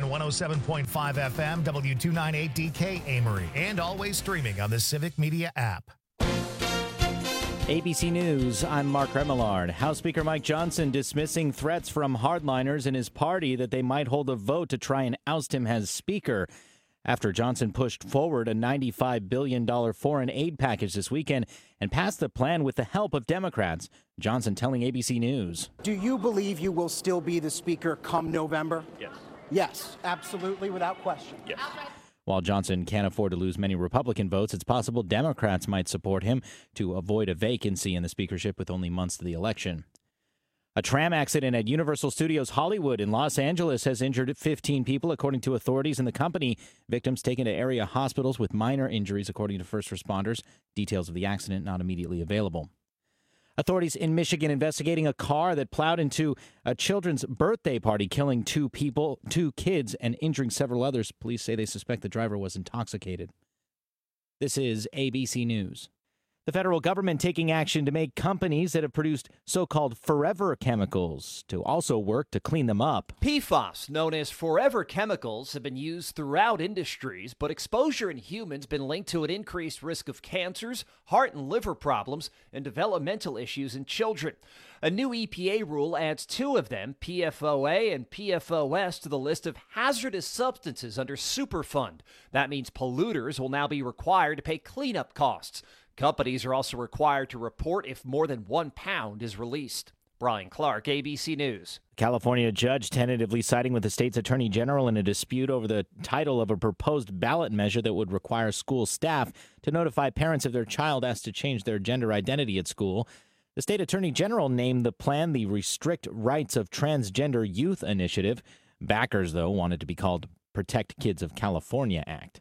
107.5 FM, W298DK Amory, and always streaming on the Civic Media app. ABC News, I'm Mark Remillard. House Speaker Mike Johnson dismissing threats from hardliners in his party that they might hold a vote to try and oust him as Speaker. After Johnson pushed forward a $95 billion foreign aid package this weekend and passed the plan with the help of Democrats. Johnson telling ABC News. Do you believe you will still be the Speaker come November? Yes. Yes, absolutely, without question. Yes. While Johnson can't afford to lose many Republican votes, it's possible Democrats might support him to avoid a vacancy in the speakership with only months to the election. A tram accident at Universal Studios Hollywood in Los Angeles has injured 15 people, according to authorities in the company. Victims taken to area hospitals with minor injuries, according to first responders. Details of the accident not immediately available. Authorities in Michigan investigating a car that plowed into a children's birthday party, killing two kids, and injuring several others. Police say they suspect the driver was intoxicated. This is ABC News. The federal government taking action to make companies that have produced so-called forever chemicals to also work to clean them up. PFAS, known as forever chemicals, have been used throughout industries, but exposure in humans been linked to an increased risk of cancers, heart and liver problems, and developmental issues in children. A new EPA rule adds two of them, PFOA and PFOS, to the list of hazardous substances under Superfund. That means polluters will now be required to pay cleanup costs. Companies are also required to report if more than 1 pound is released. Brian Clark, ABC News. California judge tentatively siding with the state's attorney general in a dispute over the title of a proposed ballot measure that would require school staff to notify parents if their child asked to change their gender identity at school. The state attorney general named the plan the Restrict Rights of Transgender Youth Initiative. Backers, though, wanted to be called Protect Kids of California Act.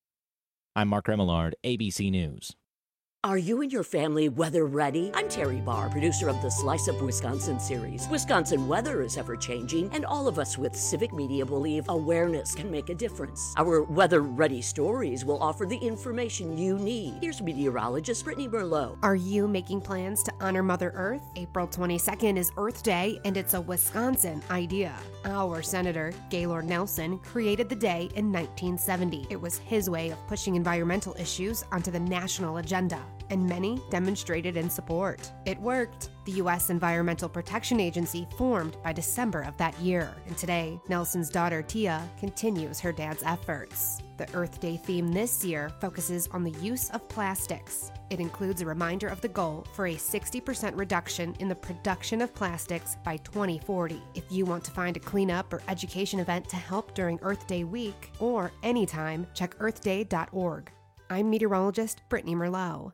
I'm Mark Remillard, ABC News. Are you and your family weather ready? I'm Terry Barr, producer of the Slice of Wisconsin series. Wisconsin weather is ever-changing, and all of us with Civic Media believe awareness can make a difference. Our weather-ready stories will offer the information you need. Here's meteorologist Brittany Merlot. Are you making plans to honor Mother Earth? April 22nd is Earth Day, and it's a Wisconsin idea. Our Senator, Gaylord Nelson, created the day in 1970. It was his way of pushing environmental issues onto the national agenda, and many demonstrated in support. It worked. The U.S. Environmental Protection Agency formed by December of that year, and today, Nelson's daughter Tia continues her dad's efforts. The Earth Day theme this year focuses on the use of plastics. It includes a reminder of the goal for a 60% reduction in the production of plastics by 2040. If you want to find a cleanup or education event to help during Earth Day week, or anytime, check earthday.org. I'm meteorologist Brittany Merlot.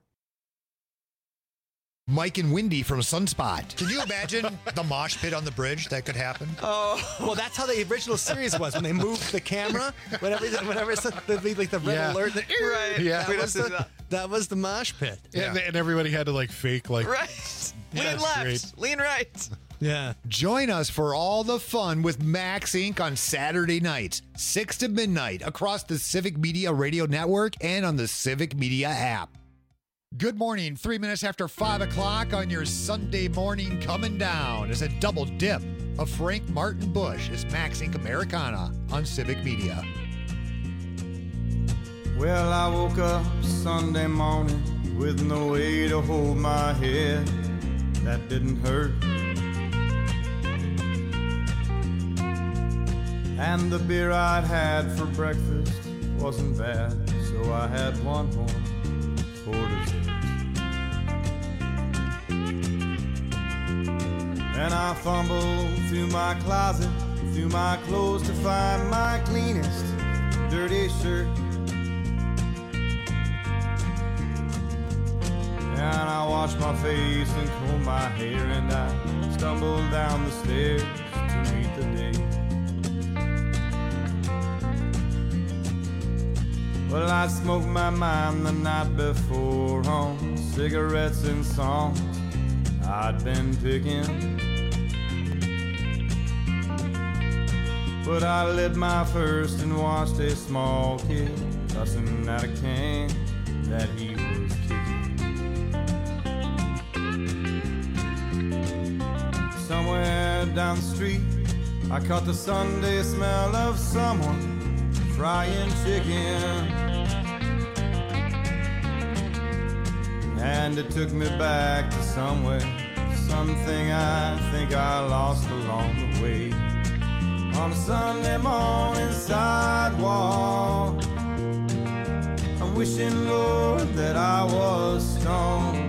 Mike and Wendy from Sunspot. Can you imagine the mosh pit on the bridge that could happen? Oh, well, that's how the original series was when they moved the camera. Whenever it's like the red alert. Right. Yeah. That was the mosh pit. Yeah. And everybody had to fake right. Lean left, great. lean right. Yeah. Join us for all the fun with Max Inc. on Saturday nights, 6 to midnight, across the Civic Media Radio Network and on the Civic Media app. Good morning, 3 minutes after 5 o'clock on your Sunday morning. Coming down is a double dip of Frank Martin Bush. It's Max Inc. Americana on Civic Media. Well, I woke up Sunday morning with no way to hold my head. That didn't hurt. And the beer I'd had for breakfast wasn't bad, so I had one more for dessert. And I fumbled through my closet, through my clothes to find my cleanest dirty shirt. And I washed my face and combed my hair, and I stumbled down the stairs to meet the day. Well, I smoked my mind the night before on cigarettes and songs I'd been picking. But I lit my first and watched a small kid cussing at a can that he was kicking. Somewhere down the street I caught the Sunday smell of someone frying chicken, and it took me back to somewhere, something I think I lost along the way. On a Sunday morning sidewalk, I'm wishing, Lord, that I was stoned.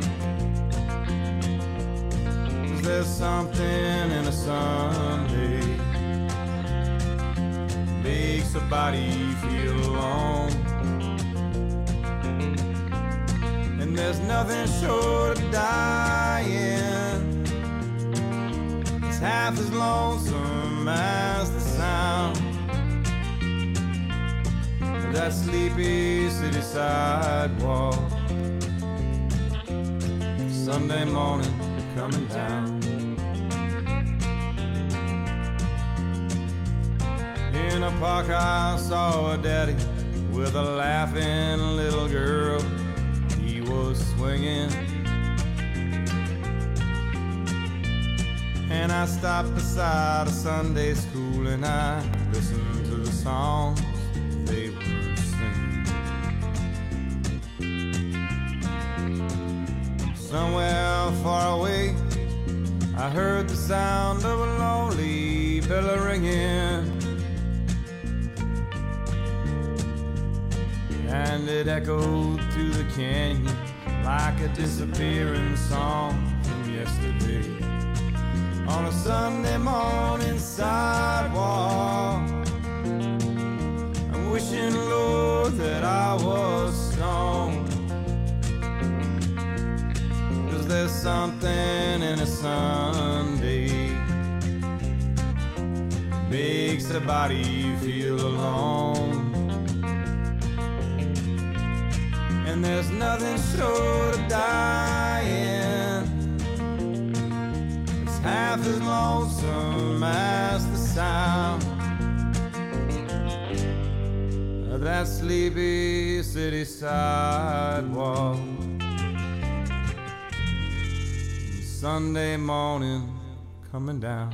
'Cause there's something in a Sunday makes a body feel alone. And there's nothing short of dying, it's half as lonesome as the sound of that sleepy city sidewalk. Sunday morning coming down. In a park I saw a daddy with a laughing little girl. He was swinging, and I stopped beside a Sunday school and I listened to the songs they were singing. Somewhere far away I heard the sound of a lonely bell ringing, and it echoed through the canyon like a disappearing song from yesterday. On a Sunday morning sidewalk, I'm wishing, Lord, that I was stoned. 'Cause there's something in a Sunday makes the body feel alone. And there's nothing short of dying, it's half as lonesome as the sound of that sleepy city sidewalk. Sunday morning coming down.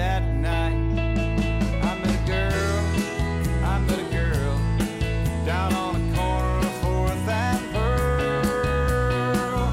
that night. I met a girl down on the corner of 4th and Pearl.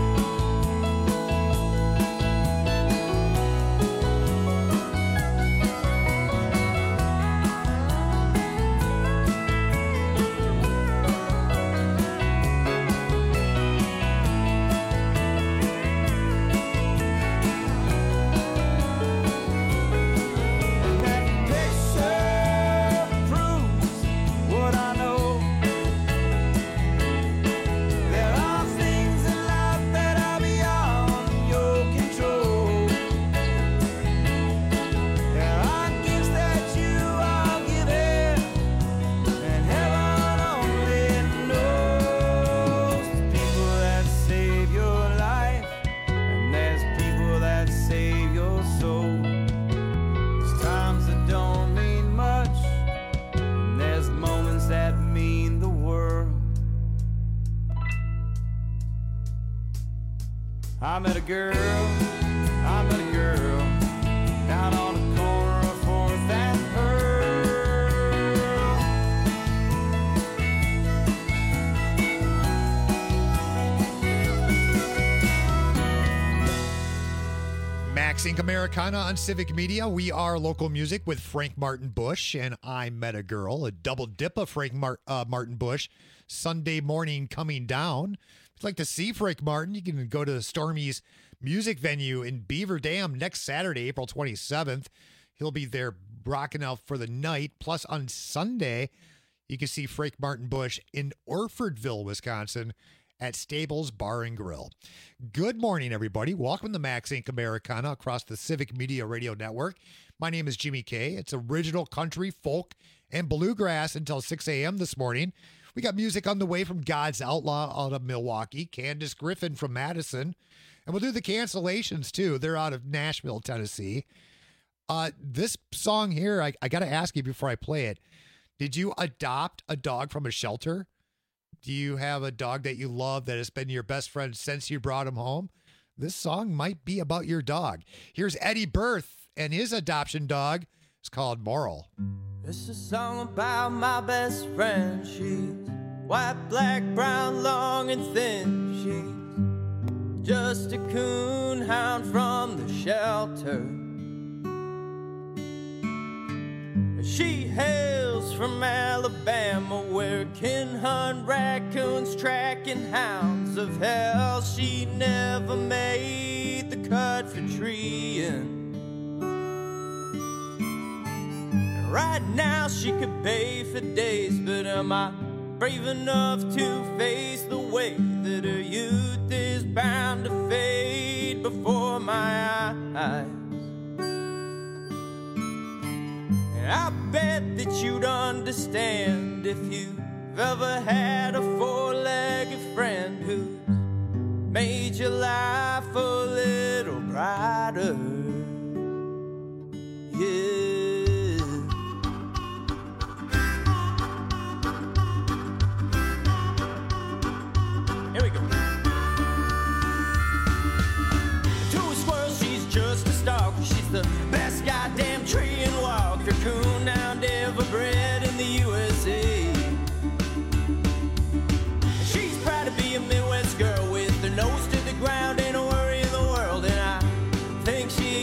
I met a girl down on the corner of 4th and Pearl. Max Inc. Americana on Civic Media. We are local music with Frank Martin Bush and I Met a Girl, a double dip of Frank Martin Bush. Sunday morning coming down. If you'd like to see Frank Martin, you can go to Stormy's music venue in Beaver Dam next Saturday, April 27th. He'll be there rocking out for the night. Plus, on Sunday, you can see Frank Martin Bush in Orfordville, Wisconsin at Stables Bar and Grill. Good morning, everybody. Welcome to Max Inc. Americana across the Civic Media Radio Network. My name is Jimmy K. It's original country, folk, and bluegrass until 6 a.m. this morning. We got music on the way from God's Outlaw out of Milwaukee, Candace Griffin from Madison, and we'll do the cancellations too. They're out of Nashville, Tennessee. This song here, I got to ask you before I play it. Did you adopt a dog from a shelter? Do you have a dog that you love that has been your best friend since you brought him home? This song might be about your dog. Here's Eddie Berth and his adoption dog. It's called Moral. It's a song about my best friend. She's white, black, brown, long and thin. She's just a coonhound from the shelter. She hails from Alabama, where kin hunt raccoons, tracking hounds of hell. She never made the cut for treeing. Right now she could bay for days, but am I brave enough to face the way that her youth is bound to fade before my eyes? And I bet that you'd understand if you've ever had a four-legged friend who's made your life a little brighter. Yeah. Here we go. To a squirrel, she's just a stalker. She's the best goddamn tree and walker. Coon hound ever bred in the USA. She's proud to be a Midwest girl with her nose to the ground and a worry in the world. And I think she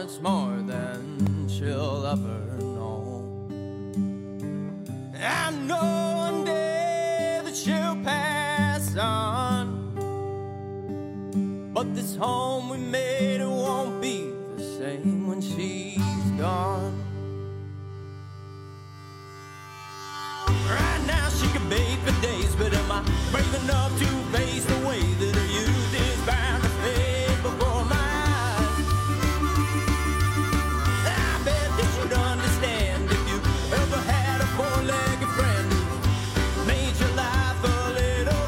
much more than she'll ever know. I know one day that she'll pass on, but this home we made, it won't be the same when she's gone. Right now she can bake for days, but am I brave enough to face the way that her youth is bound to fade before my eyes? I bet that you'd understand if you ever had a four-legged friend who made your life a little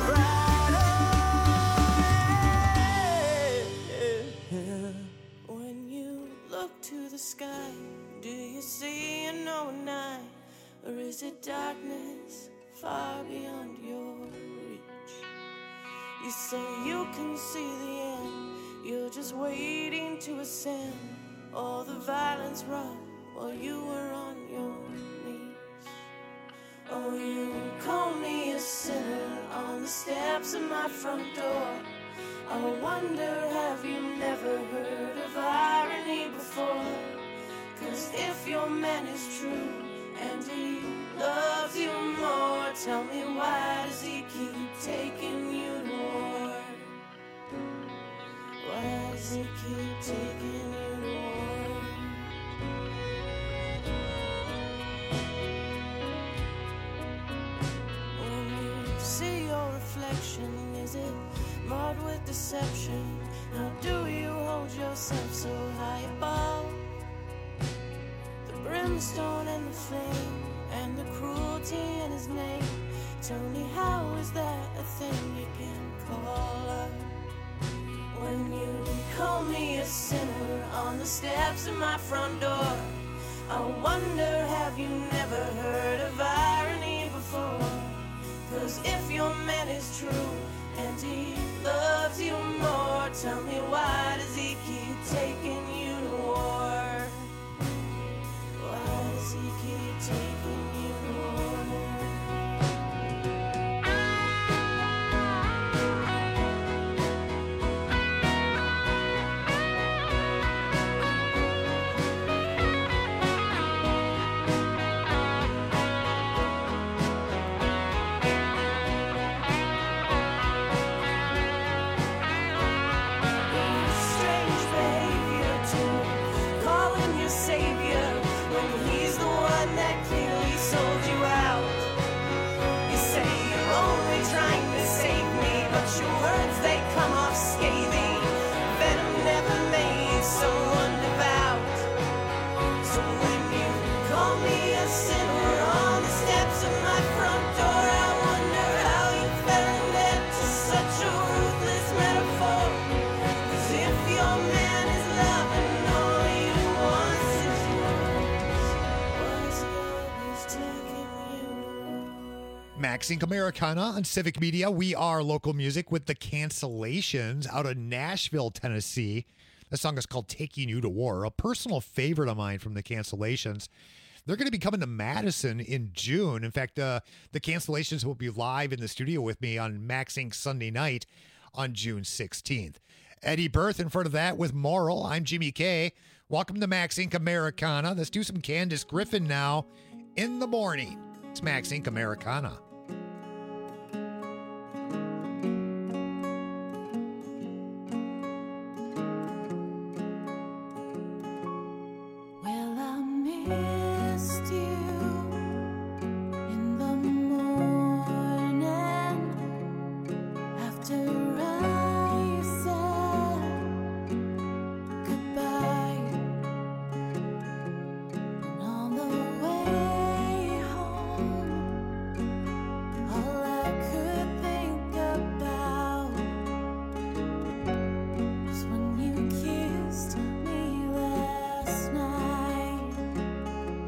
brighter. When you look to the sky, do you see a knowing night? Or is it darkness far beyond your reach? You say you can see the end, you're just waiting to ascend. All the violence wrought while you were on your knees. Oh, you call me a sinner on the steps of my front door. I wonder, have you never heard of irony before? 'Cause if your man is true and he loves you more, tell me, why does he keep taking you to war? Why does he keep taking you to war? When you see your reflection, is it marred with deception? How do you hold yourself so high above the brimstone and the flame and the cruelty in his name? Tell me, how is that a thing you can call love? When you call me a sinner on the steps of my front door, I wonder, have you never heard of irony before? 'Cause if your man is true and he loves you more, tell me, why does he keep taking you to war? Why does he keep taking you to war? Strange behavior to call him your savior when he's the one that clearly sold you out. You say you're only trying to save me, but your words, they come off scathing. Venom never made someone devout. So when you call me a sinner on the steps of my front door, I wonder how you fell into such a ruthless metaphor. 'Cause if your man is loving, all he wants is yours. Was he always taking you? Max Inc. Americana on Civic Media. We are local music with the Cancellations out of Nashville, Tennessee. The song is called Taking You to War, a personal favorite of mine from the Cancellations. They're going to be coming to Madison in June. In fact, the Cancellations will be live in the studio with me on Max Inc. Sunday night on June 16th. Eddie Berth in front of that with Moral. I'm Jimmy K. Welcome to Max Inc. Americana. Let's do some Candace Griffin now in the morning. It's Max Inc. Americana. Well, I missed you in the morning after I said goodbye. And on the way home, all I could think about was when you kissed me last night.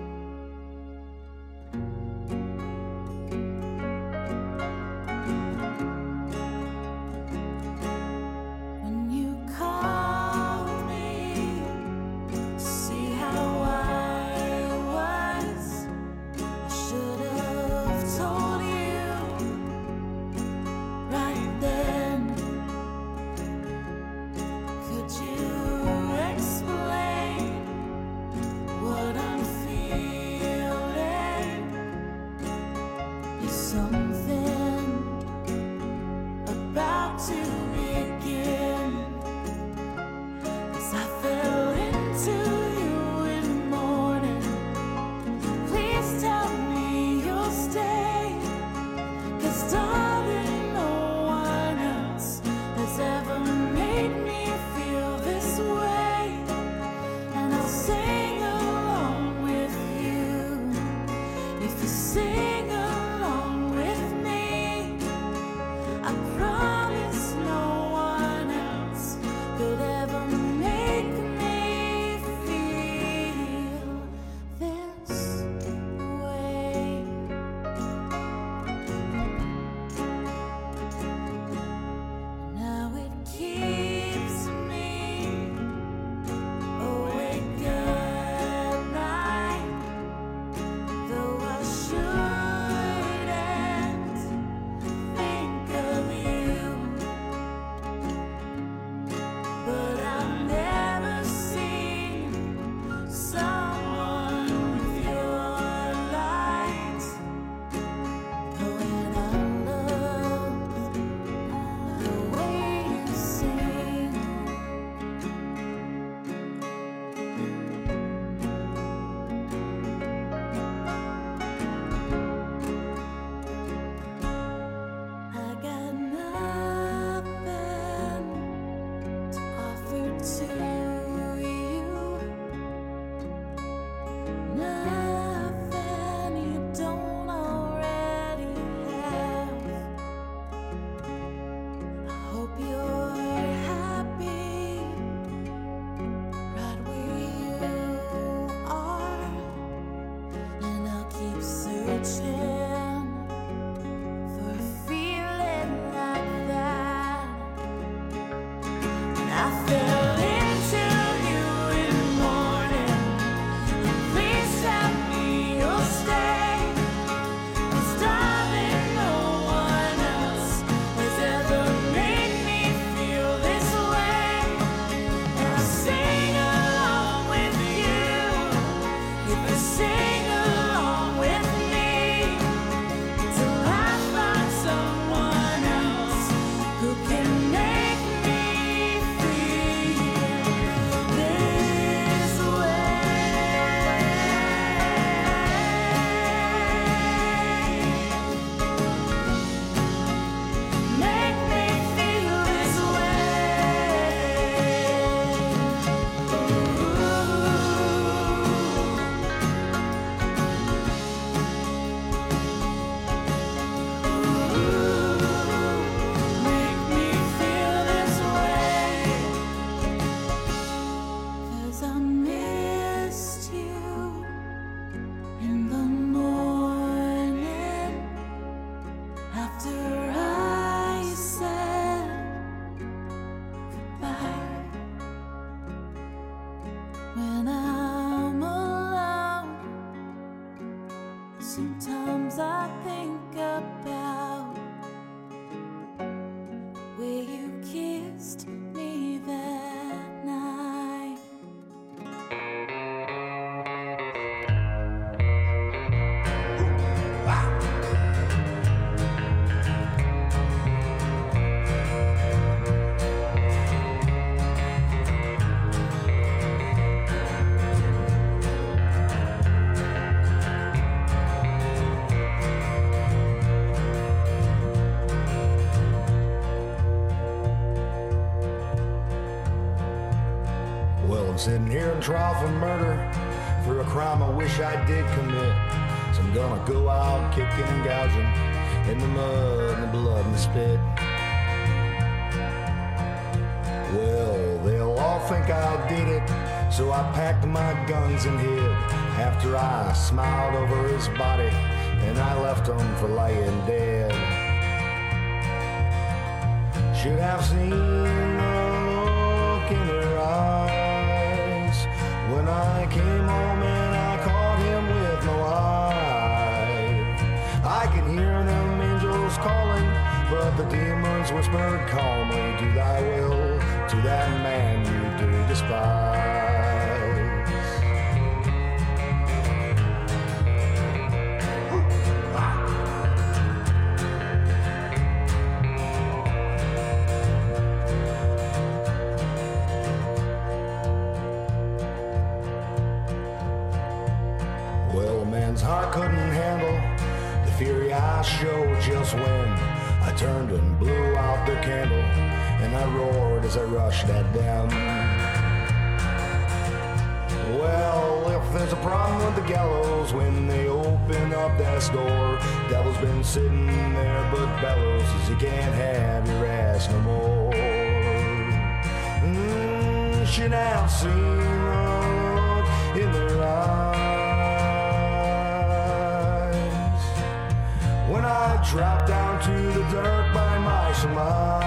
Sometimes I think about where you kissed me that night. Well, I'm sitting here in trial for murder for a crime I wish I did commit. So I'm gonna go out kicking and gouging in the mud and the blood and the spit. Well, they'll all think I did it, so I packed my guns and hid after I smiled over his body and I left him for lying dead. Should have seen the look in her eyes when I came home and I caught him with my wife. I can hear them angels calling, but the demons whispered calmly, do thy will to that man you do despise. Well, a man's heart couldn't handle the fury I showed just when I turned and blew out the candle, and I roared as I rushed at them. Well, if there's a problem with the gallows when they open up that door, devil's been sitting there but bellows as you can't have your ass no more. Should have seen the look in their eyes when I dropped down to the dirt by my surmise.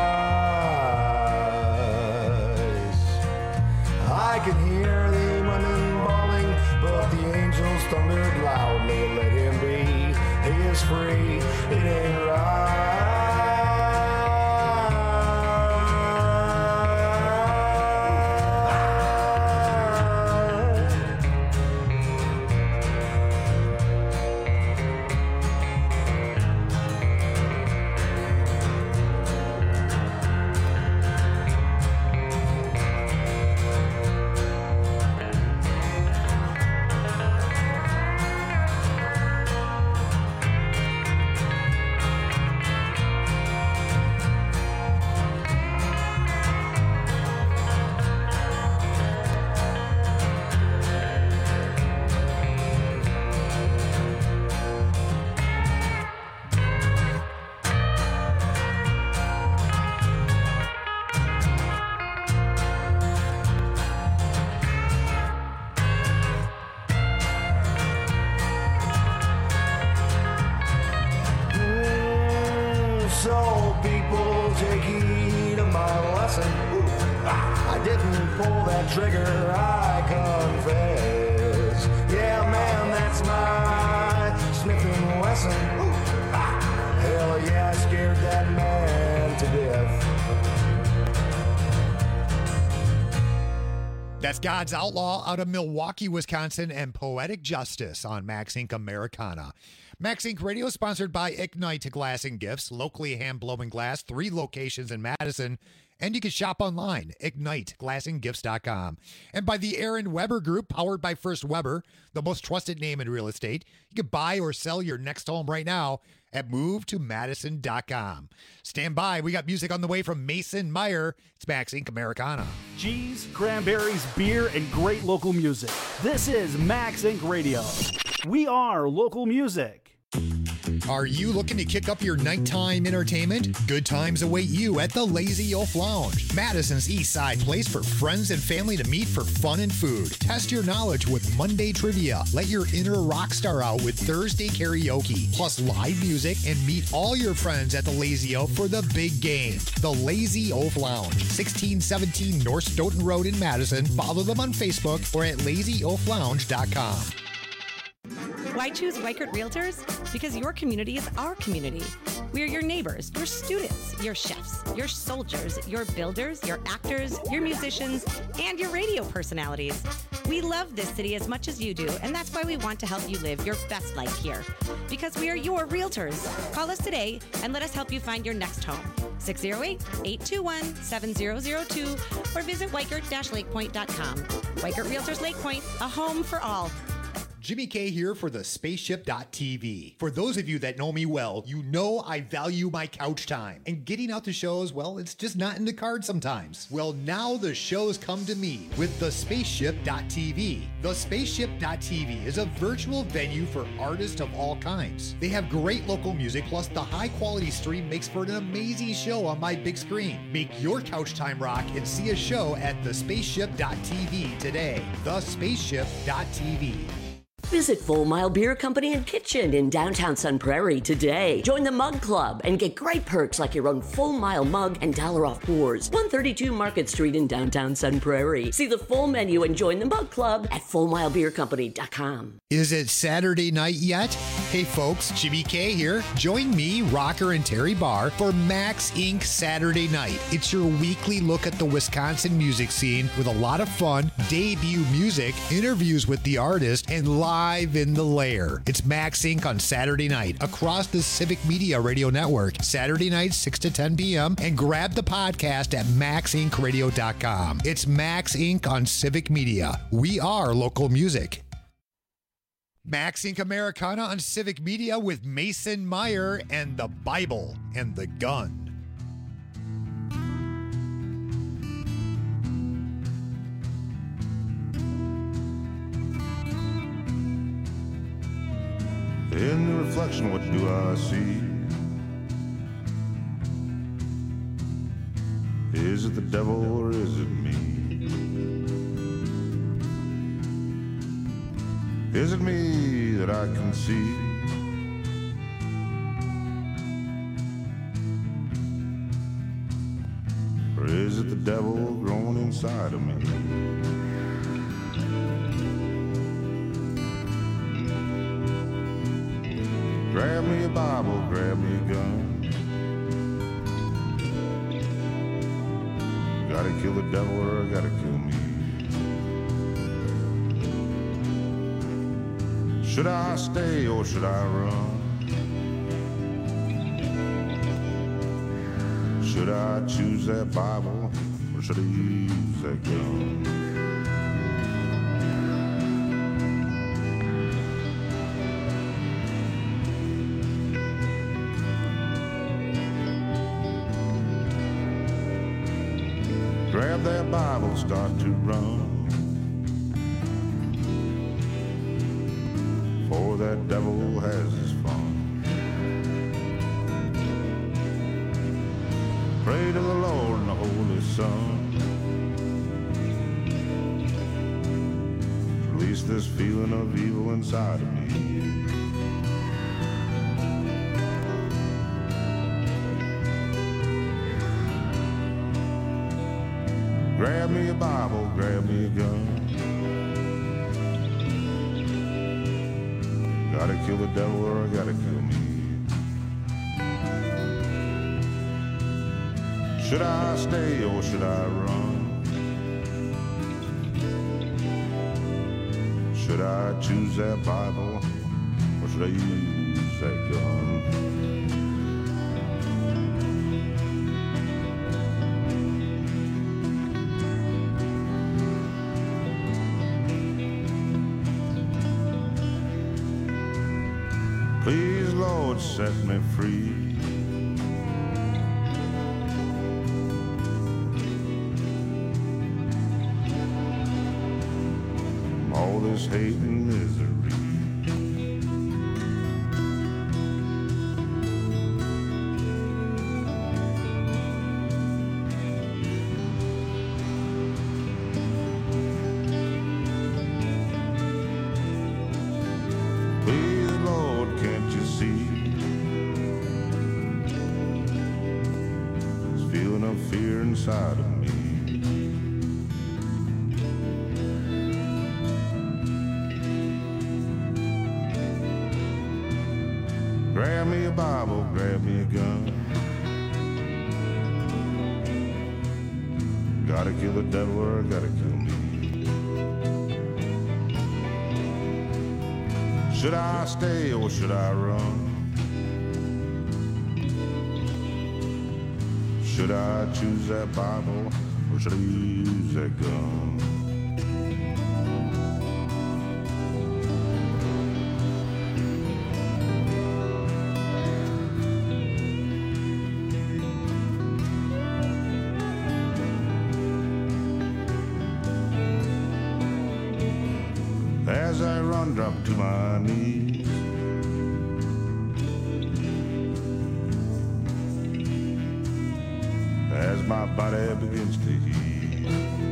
I could hear the women bawling, but the angels thundered loudly, let him be, he is free, it ain't right. So people take heed of my lesson. I didn't pull that trigger, I confess. Yeah, man, that's my Smith & Wesson. Hell yeah, I scared that man to death. That's God's Outlaw out of Milwaukee, Wisconsin, and Poetic Justice on Max Inc. Americana. Max Inc. Radio is sponsored by Ignite Glass and Gifts, locally hand-blowing glass, 3 locations in Madison, and you can shop online, igniteglassandgifts.com. And by the Aaron Weber Group, powered by First Weber, the most trusted name in real estate. You can buy or sell your next home right now at movetomadison.com. Stand by. We got music on the way from Mason Meyer. It's Max Inc. Americana. Cheese, cranberries, beer, and great local music. This is Max Inc. Radio. We are local music. Are you looking to kick up your nighttime entertainment? Good times await you at the Lazy Oaf Lounge, Madison's East Side place for friends and family to meet for fun and food. Test your knowledge with Monday trivia. Let your inner rock star out with Thursday karaoke, plus live music, and meet all your friends at the Lazy Oaf for the big game. The Lazy Oaf Lounge, 1617 North Stoughton Road in Madison. Follow them on Facebook or at lazyoaflounge.com. Why choose Weichert Realtors? Because your community is our community. We are your neighbors, your students, your chefs, your soldiers, your builders, your actors, your musicians, and your radio personalities. We love this city as much as you do, and that's why we want to help you live your best life here. Because we are your realtors. Call us today and let us help you find your next home. 608-821-7002 or visit Weichert-lakepoint.com. Weichert Realtors Lake Point, a home for all. Jimmy K here for the Spaceship.tv. For those of you that know me well, you know I value my couch time. And getting out to shows, well, it's just not in the cards sometimes. Well, now the shows come to me with the Spaceship.tv. The Spaceship.tv is a virtual venue for artists of all kinds. They have great local music, plus the high quality stream makes for an amazing show on my big screen. Make your couch time rock and see a show at the Spaceship.tv today. The Spaceship.tv. Visit Full Mile Beer Company and Kitchen in downtown Sun Prairie today. Join the Mug Club and get great perks like your own Full Mile mug and $1 off pours. 132 Market Street in downtown Sun Prairie. See the full menu and join the Mug Club at FullMileBeerCompany.com. Is it Saturday night yet? Hey folks, Jimmy K here. Join me, Rocker, and Terry Barr for Max Inc. Saturday Night. It's your weekly look at the Wisconsin music scene with a lot of fun, debut music, interviews with the artist, and live in the lair. It's Max Inc. on Saturday night across the Civic Media Radio Network. Saturday night, 6 to 10 p.m. And grab the podcast at maxincradio.com. It's Max Inc. on Civic Media. We are local music. Max Inc. Americana on Civic Media with Mason Meyer and the Bible and the Gun. In the reflection, what do I see? Is it the devil or is it me? Is it me that I can see? Or is it the devil growing inside of me? Grab me a Bible, grab me a gun. Gotta kill the devil or I gotta kill me. Should I stay or should I run? Should I choose that Bible or should I use that gun? Grab that Bible, start to run. For that devil has his fun. Pray to the Lord and the Holy Son. Release this feeling of evil inside of me. Grab me a Bible, grab me a gun. Gotta kill the devil or I gotta kill me. Should I stay or should I run? Should I choose that Bible or should I use that gun? Please, Lord, set me free. From all this hate and misery. Inside of me. Grab me a Bible, grab me a gun. Gotta kill the devil or gotta kill me. Should I stay or should I run? Should I choose that Bible or should I use that gun? As I run, drop to my knees. As my body begins to heal.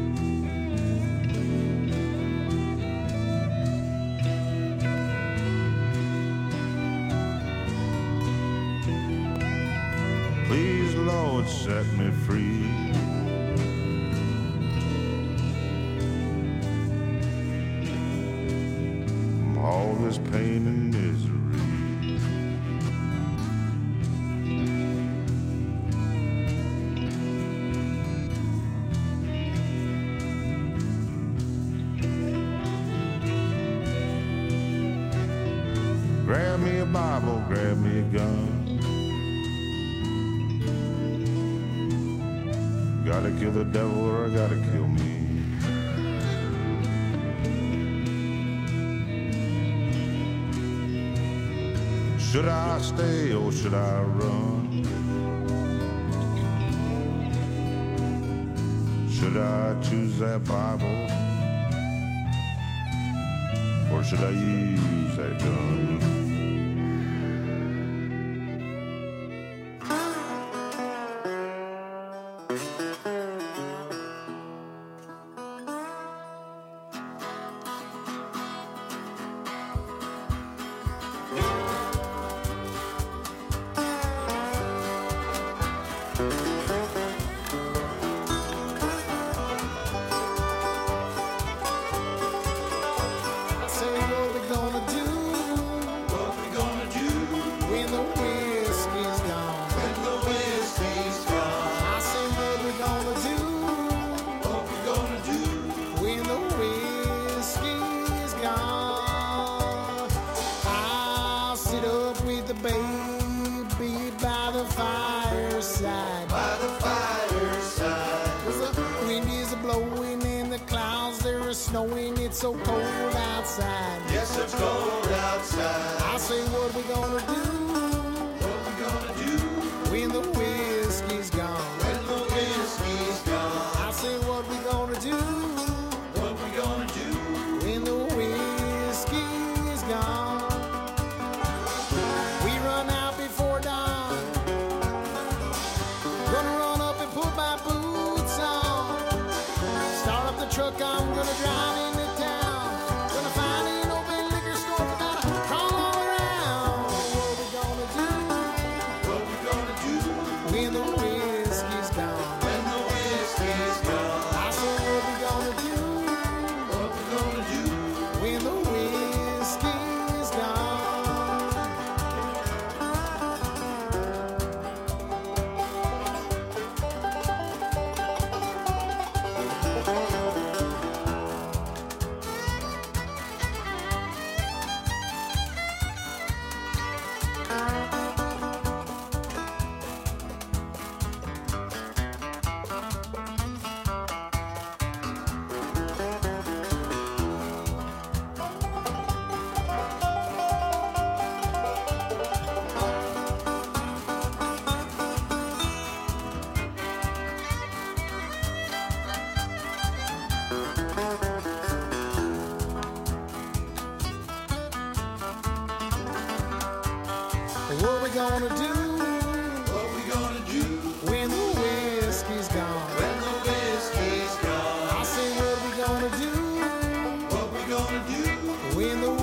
Please, Lord, set me free. All this pain and misery. Grab me a Bible, grab me a gun. Gotta kill the devil or I gotta kill me. Should I stay or should I run? Should I choose that Bible? Or should I use that gun? What we gonna do? What we gonna do? When the whiskey's gone. When the whiskey's gone. I say what we gonna do? What we gonna do? When the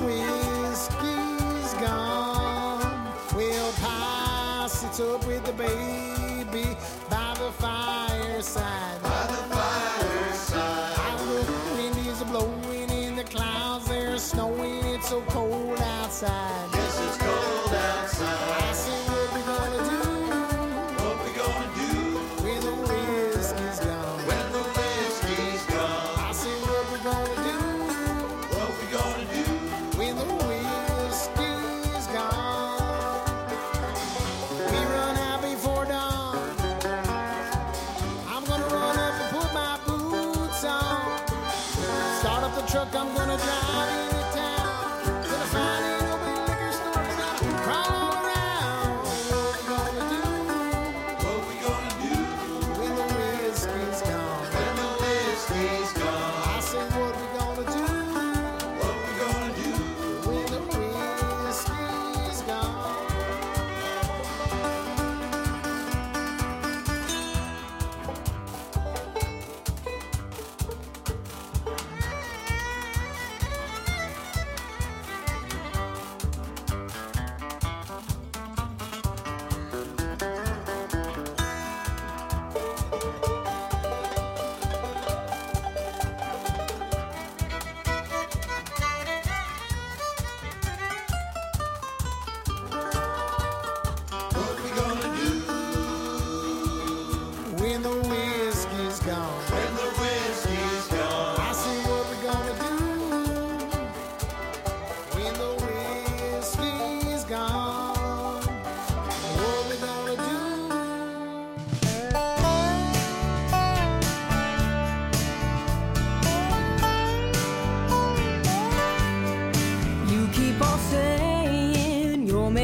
whiskey's gone. Well, Pa sits up with the baby by the fireside. By the fireside. The wind is blowing in the clouds. There's snowing. It's so cold outside. Yes, it's cold outside.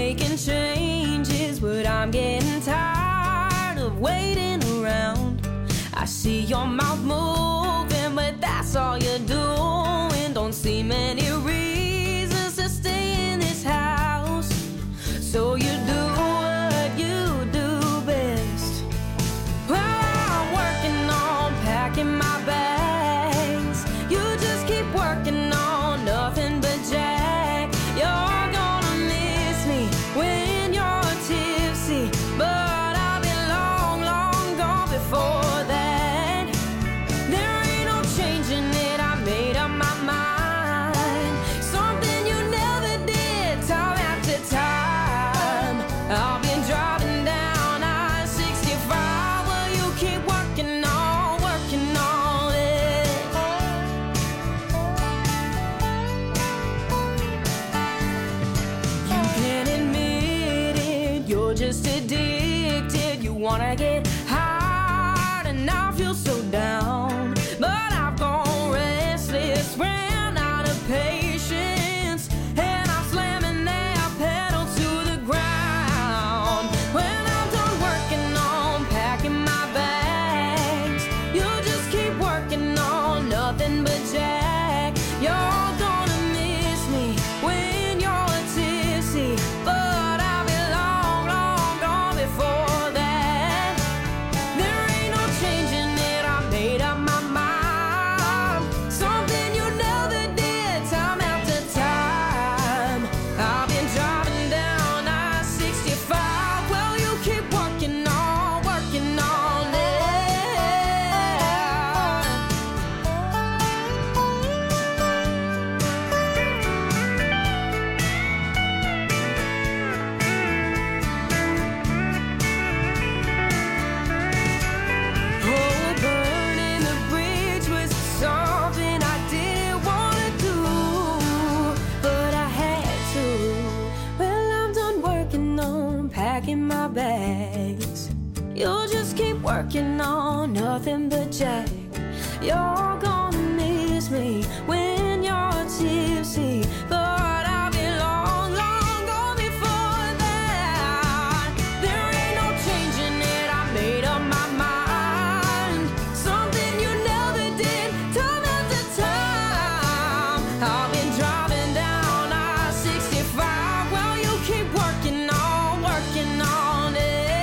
making changes, but I'm getting tired of waiting around. I see your mouth moving, but that's all you're doing. Don't see many reasons to stay in this house, so you do what you do best. Well, I'm working on packing my bags. You just keep working on nothing but Jack. You're gonna miss me when you're tipsy, but I'll be long, long gone before that. There ain't no changing it, I made up my mind. Something you never did, time after time. I'll be driving down I-65 while you keep working on it. You can't admit it, you're just addicted. You wanna get high and now feel so down. But I've gone restless, ran out of patience, and I'm slamming that pedal to the ground. When I'm done working on packing my bags, you'll just keep working on nothing but Jack. You're gonna miss me when you're tipsy, but I'll be long, long gone before that. There ain't no changing it, I made up my mind. Something you never did, time after time. I've been driving down I-65, well, you keep working on it. Oh, burning the bridge was something I didn't want to do, but I had to. Well, I'm done working on packing my bags. You'll just keep working on nothing but Jack. You're gonna miss me when you're tipsy, but I'll be long, long gone before that. There ain't no changing it, I made up my mind. Something you never did, time after time. I've been driving down I-65 while you keep working on it.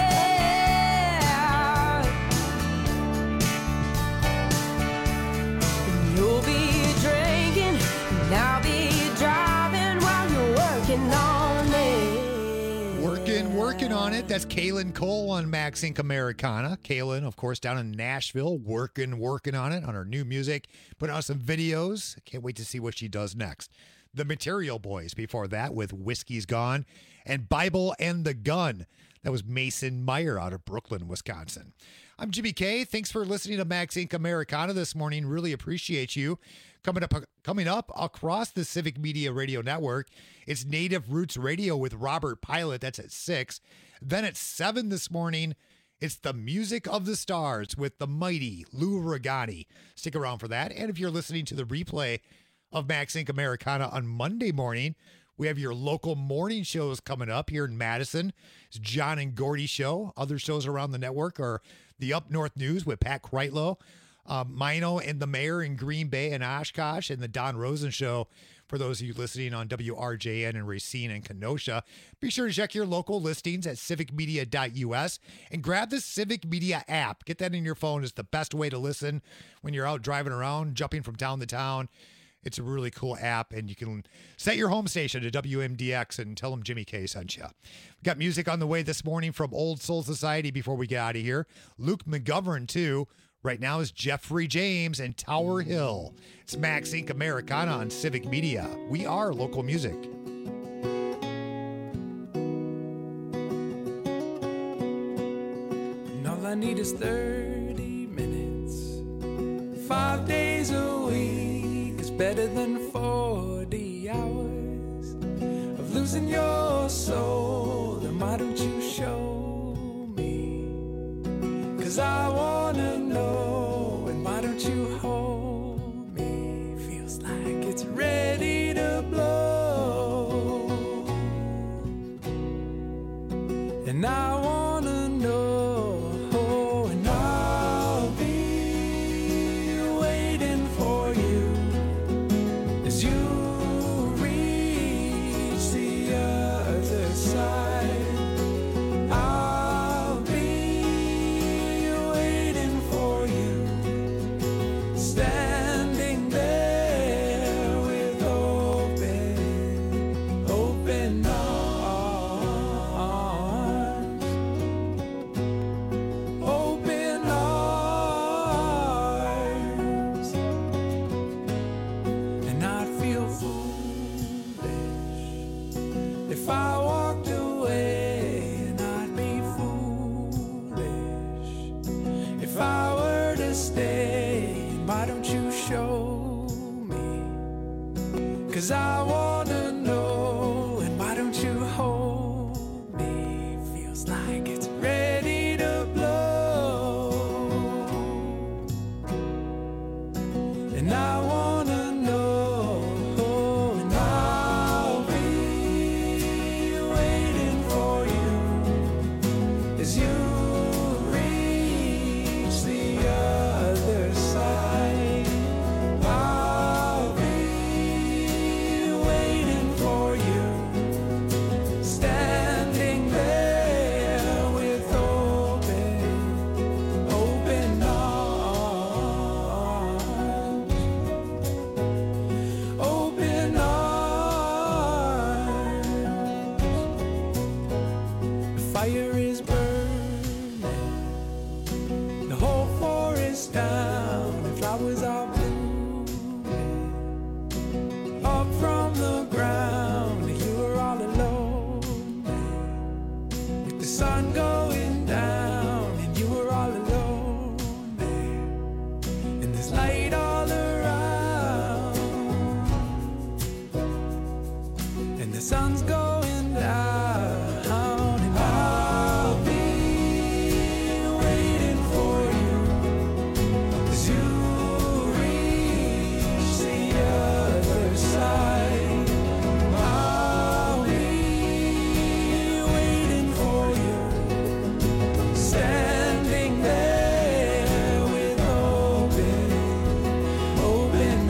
You'll be drinking, and I'll be driving while you're working on it. Working on it. That's Kaylin Cole on Max Inc. Americana. Kaylin, of course, down in Nashville, working on it, on her new music, putting out some videos. Can't wait to see what she does next. The Material Boys before that with Whiskey's Gone, and Bible and the Gun. That was Mason Meyer out of Brooklyn, Wisconsin. I'm Jimmy K. Thanks for listening to Max Inc. Americana this morning. Really appreciate you. Coming up across the Civic Media Radio Network, it's Native Roots Radio with Robert Pilot. That's at 6. Then at 7 this morning, it's the Music of the Stars with the mighty Lou Regani. Stick around for that. And if you're listening to the replay of Max Inc. Americana on Monday morning, we have your local morning shows coming up here in Madison. It's John and Gordy Show. Other shows around the network are the Up North News with Pat Kreitlow, Mino and the Mayor in Green Bay and Oshkosh, and the Don Rosen Show for those of you listening on WRJN in Racine and Kenosha. Be sure to check your local listings at civicmedia.us and grab the Civic Media app. Get that in your phone. It's the best way to listen when you're out driving around, jumping from town to town. It's a really cool app, and you can set your home station to WMDX and tell them Jimmy K sent you. We got music on the way this morning from Old Soul Society before we get out of here. Luke McGovern, too. Right now is Jeffrey James and Tower Hill. It's Max Inc. Americana on Civic Media. We are local music. And all I need is 30 minutes, 5 days a week is better than 40 hours of losing your soul. Then why don't you show me? 'Cause I wanna know. And why don't you hold me? Feels like it's ready to blow. and I wanna know, and I'll be waiting for you as you reach the other side. I'll be waiting for you, standing there with open arms, open arms, and I'd feel foolish if I walked away, and I'd be foolish if I were to stay. Why don't you show me? 'Cause I wanna know, and why don't you hold me? Feels like it's ready to blow, and I wanna know, and I'll be waiting for you as you reach the other side. I'll be waiting for you, standing there with open arms, open arms. The fire is burning, the whole forest down, and flowers are blooming up from the ground. And you were all alone with the sun going down, and you were all alone there, and there's light all around, and the sun's going down, and I'll be waiting for you as you reach the other side. I'll be waiting for you, standing there with open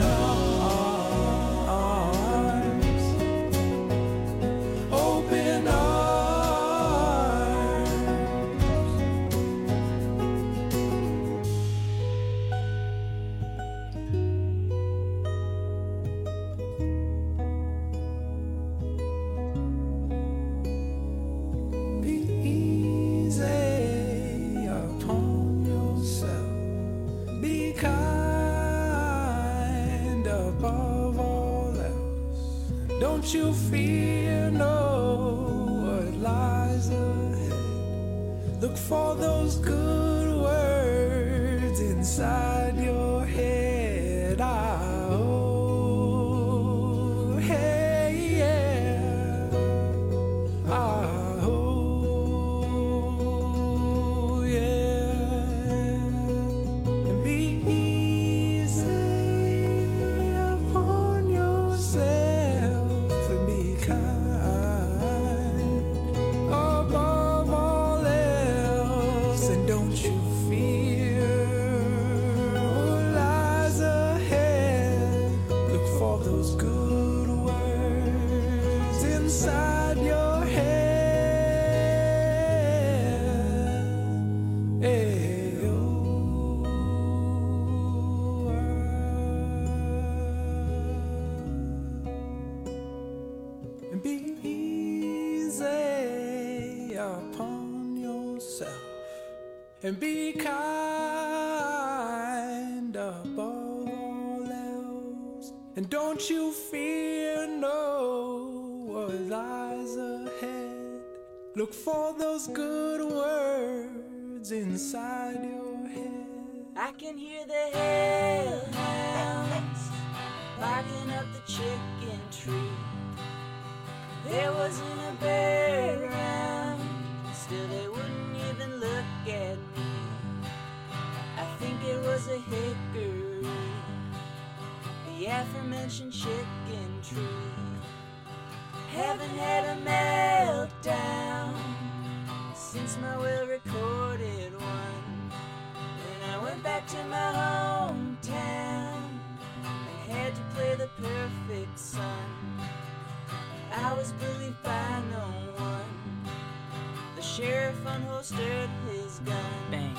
arms, open arms. Be easy upon yourself. Be kind above all else. Don't you fear no what lies ahead. Look for those good words inside your head. Oh, hey, yeah. Oh, yeah. And be easy upon yourself, and be kind above all else. And don't you fear what lies ahead. Look for those good words inside your head. Hey, and be easy upon yourself, and be kind above all else. And don't you fear no what lies ahead. Look for those good words inside your head. I can hear the hellhounds barking up the chicken tree. There wasn't a bird around, still they wouldn't even look at me. I think it was a hickory, the aforementioned chicken tree. Haven't had a meltdown I was believed by no one. The sheriff unholstered his gun. Bang.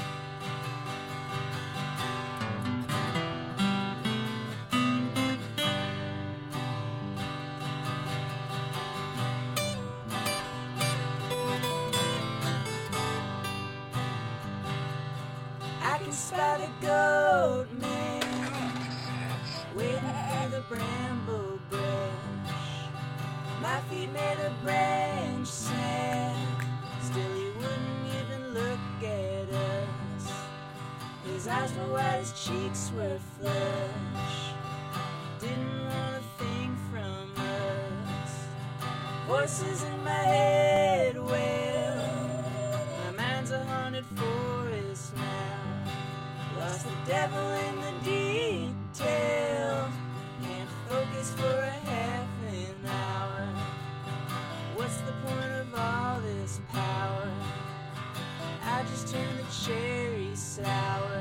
I can spot a goat man waiting through the bramble brush. My feet made a branch sand, still he wouldn't even look at us. His eyes were white, his cheeks were flush. Didn't want a thing from us. Voices in my head wail. My mind's a haunted forest now. Lost the devil in the details. Can't focus for a half an hour. What's the point of all this power? I just turned the cherry sour.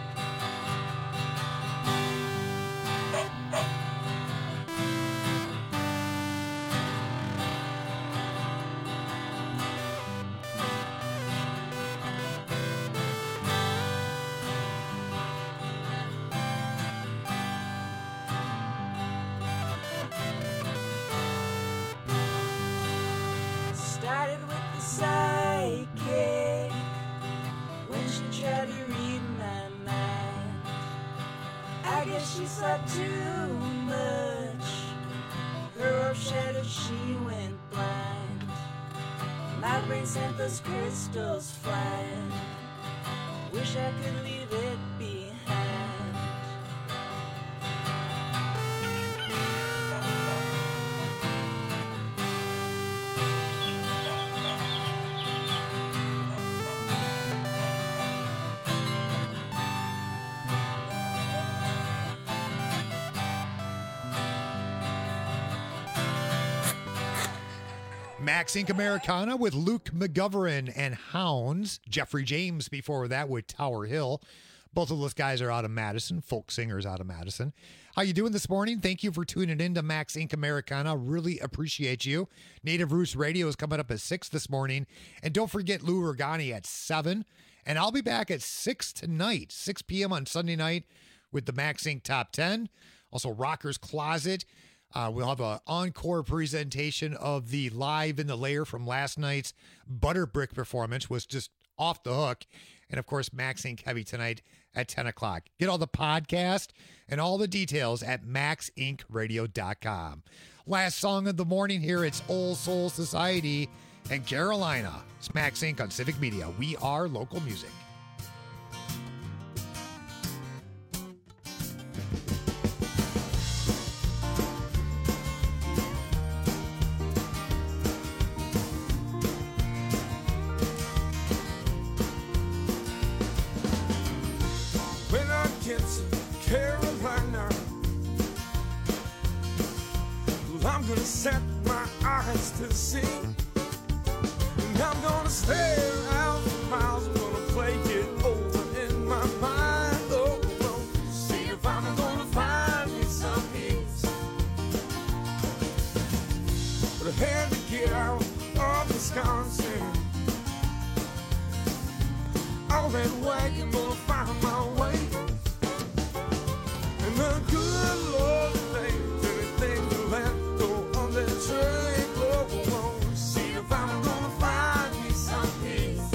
Started with the psychic when she tried to read my mind. I guess she saw too much. Her orb shattered, she went blind. My brain sent those crystals flying. Wish I could leave it behind. Max Inc. Americana with Luke McGovern and Hounds. Jeffrey James before that with Tower Hill. Both of those guys are out of Madison, folk singers out of Madison. How you doing this morning? Thank you for tuning in to Max Inc. Americana. Really appreciate you. Native Roots Radio is coming up at 6 this morning. And don't forget Lou Rogani at 7. And I'll be back at 6 tonight, 6 p.m. on Sunday night with the Max Inc. Top 10. Also Rocker's Closet. We'll have an encore presentation of the Live in the Lair from last night's Butterbrick performance. Was just off the hook. And, of course, Max Inc. Heavy tonight at 10 o'clock. Get all the podcast and all the details at maxincradio.com. Last song of the morning here, it's Old Soul Society and Carolina. It's Max Inc. on Civic Media. We are local music. Carolina, well, I'm gonna set my eyes to see, and I'm gonna stare out for miles. I'm gonna play it over in my mind. Oh, oh, see if I'm gonna find me some peace. But I had to get out of Wisconsin. All that wagon gonna find my way. And the good Lord thinks anything to let go on that train. Oh, oh, see if I'm gonna find me some peace.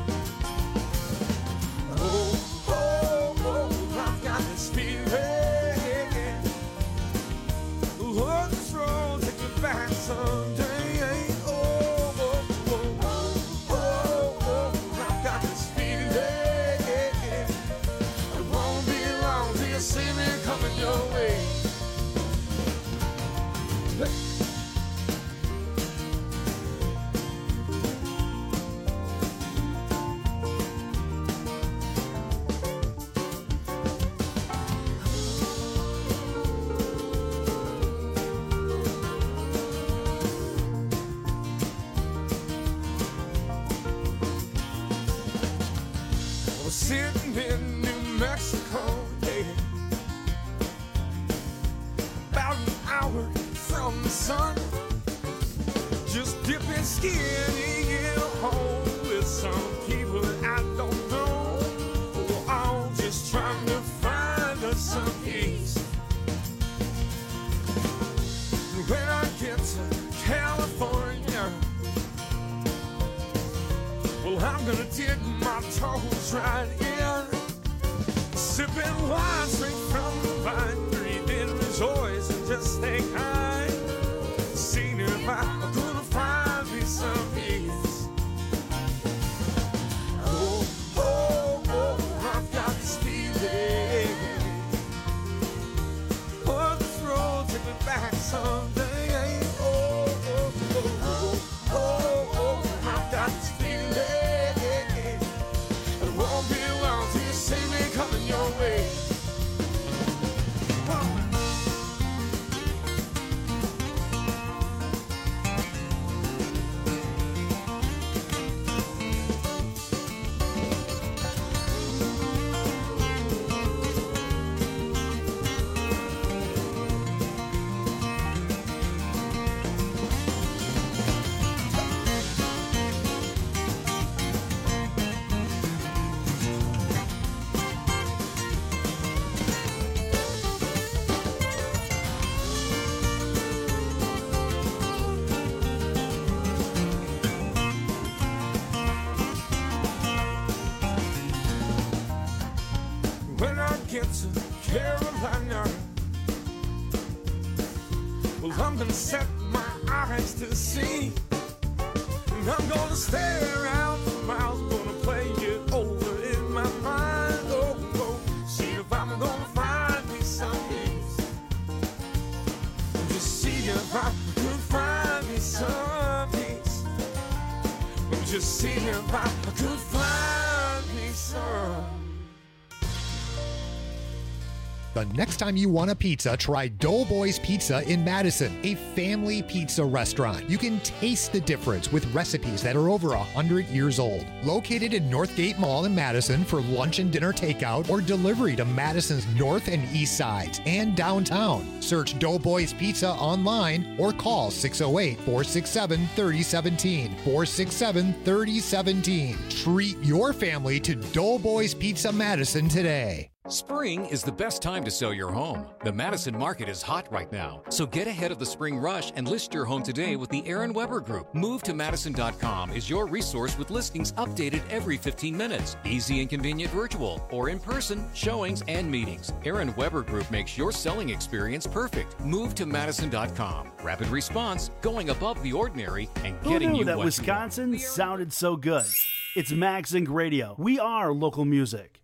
Oh, oh, oh, I've got this feeling. Lord, this road take me back someday. Oh, oh, oh, oh, oh, I've got this feeling. just dipping skin in a hole with some people that I don't know. Oh, I'm just trying to find us some peace. When I get to California, well, I'm gonna dip my toes right in, sipping wine straight from the vine, breathing rejoice and just stay kind. Seeing if I'm gonna find me some peace. Oh, oh, oh, I've got this feeling. Oh, this road take me back someday. Oh, oh, oh, oh, oh, oh, I've got this feeling. It won't be long till you see me coming your way. When I get to Carolina, well, I'm gonna set my eyes to see. And I'm gonna stare out for miles, gonna play it over in my mind. Oh, oh, see if I'm gonna find me some peace. Just see if I could find me some peace. Just see if I could find me some. The next time you want a pizza, try Doughboys Pizza in Madison, a family pizza restaurant. You can taste the difference with recipes that are over 100 years old. Located in Northgate Mall in Madison for lunch and dinner takeout or delivery to Madison's north and east sides and downtown. Search Doughboys Pizza online or call 608-467-3017. 467-3017. Treat your family to Doughboys Pizza Madison today. Spring is the best time to sell your home. The Madison market is hot right now, so get ahead of the spring rush and list your home today with the Aaron Weber Group. MoveToMadison.com is your resource with listings updated every 15 minutes. Easy and convenient virtual or in-person showings and meetings. Aaron Weber Group makes your selling experience perfect. MoveToMadison.com. Rapid response, going above the ordinary, and getting Who knew you that what Wisconsin sounded so good? It's Max Inc. Radio. We are local music.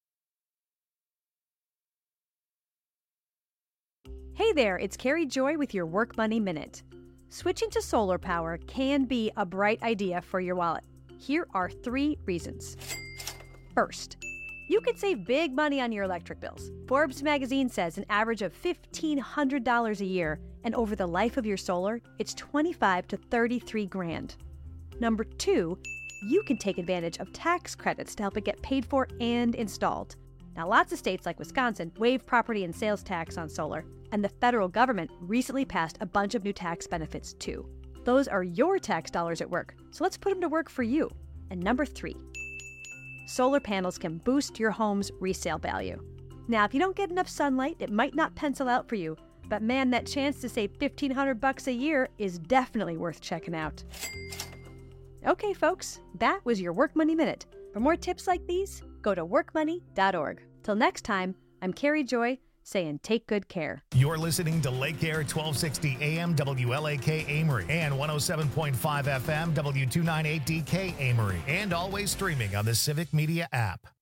Hey there, it's Carrie Joy with your Work Money Minute. Switching to solar power can be a bright idea for your wallet. Here are 3 reasons. First, you could save big money on your electric bills. Forbes magazine says an average of $1,500 a year, and over the life of your solar, it's $25 to $33,000. Number 2, you can take advantage of tax credits to help it get paid for and installed. Now, lots of states like Wisconsin waive property and sales tax on solar, and the federal government recently passed a bunch of new tax benefits too. Those are your tax dollars at work, so let's put them to work for you. And number 3, solar panels can boost your home's resale value. Now, if you don't get enough sunlight, it might not pencil out for you, but man, that chance to save $1,500 a year is definitely worth checking out. Okay, folks, that was your Work Money Minute. For more tips like these, go to workmoney.org. Till next time, I'm Carrie Joy, saying take good care. You're listening to Lake Air 1260 AM WLAK Amory and 107.5 FM W298DK Amory, and always streaming on the Civic Media app.